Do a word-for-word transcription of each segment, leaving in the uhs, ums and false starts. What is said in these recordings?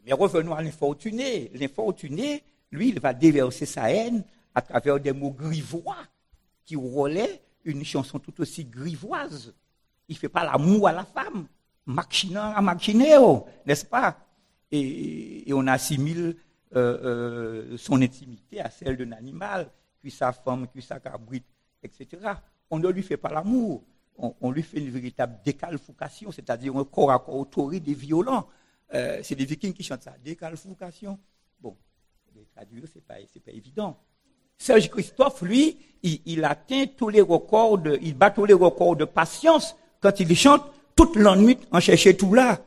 Mais revenons à l'infortuné. L'infortuné, lui, il va déverser sa haine à travers des mots grivois qui relaient une chanson tout aussi grivoise. Il ne fait pas l'amour à la femme, machinant à machineo, n'est-ce pas? Et, et on assimile euh, euh, son intimité à celle d'un animal, puis sa femme, puis sa cabrite, et cetera. On ne lui fait pas l'amour, on, on lui fait une véritable décalfoucation, c'est-à-dire un corps à corps torride et violent. Euh, c'est des Vikings qui chantent ça, décalfoucation. Bon, les traduire, c'est pas, c'est pas évident. Serge Christophe, lui, il, il atteint tous les records, de, il bat tous les records de patience quand il chante toute la nuit en cherchant tout là.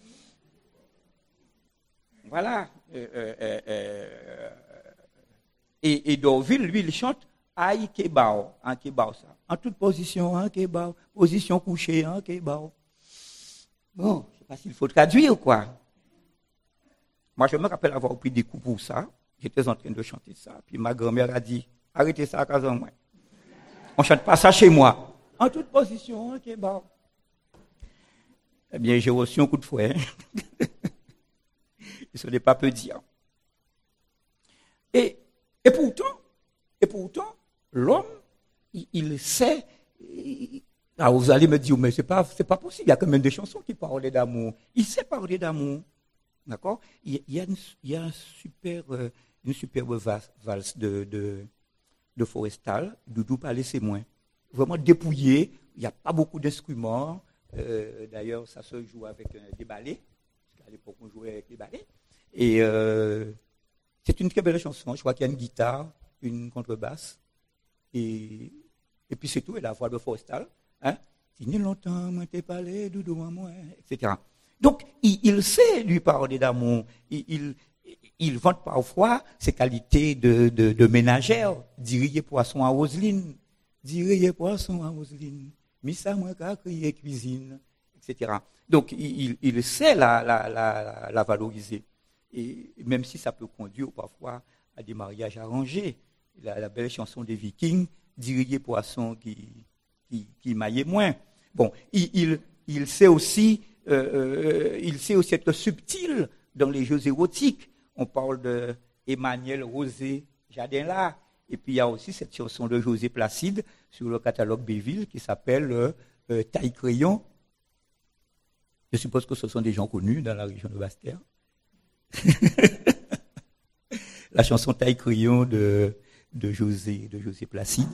Voilà. Euh, euh, euh, et, et Dorville, lui, il chante Aïe Kebao, en Kebao ça. En toute position, en Kebao, position couchée, en Kebao. Bon, je ne sais pas s'il faut traduire, quoi. Moi, je me rappelle avoir pris des coups pour ça. J'étais en train de chanter ça. Puis ma grand-mère a dit, arrêtez ça à casa moi. On ne chante pas ça chez moi. En toute position, ok, bon. Eh bien, j'ai reçu un coup de fouet. Et ce n'est pas peu dire. Et, et pourtant, et pourtant, l'homme, il, il sait. Il, alors vous allez me dire, mais c'est pas, c'est pas possible. Il y a quand même des chansons qui parlent d'amour. Il sait parler d'amour. D'accord? Il, il, y a une, il y a un super, euh, une superbe valse de, de, de Forestal, Doudou Palais c'est moins. Vraiment dépouillé, il n'y a pas beaucoup d'instruments. Euh, d'ailleurs, ça se joue avec euh, des balais, parce qu'à l'époque on jouait avec des balais. Et euh, c'est une très belle chanson. Je crois qu'il y a une guitare, une contrebasse, et, et puis c'est tout, et la voix de Forestal. Hein? Si ni longtemps, moi t'ai parlé, Doudou à moi, et cetera. Donc, il, il sait lui parler d'amour. Il, il, il vante parfois ses qualités de, de, de ménagère. Dirier poisson à Roselyne. Dirier poisson à Roselyne. Missa moi qu'a crié cuisine, et cetera. Donc, il, il sait la, la, la, la valoriser. Et même si ça peut conduire parfois à des mariages arrangés. La, la belle chanson des Vikings, Dirier poisson qui, qui, qui maillait moins. Bon, il, il, il sait aussi... Euh, euh, il sait aussi être subtil dans les jeux érotiques. On parle de Emmanuel Rosé Jardin-là. Et puis il y a aussi cette chanson de José Placide sur le catalogue Béville qui s'appelle euh, euh, Taille Crayon. Je suppose que ce sont des gens connus dans la région de Basse-Terre. La chanson Taille Crayon de, de, José, de José Placide.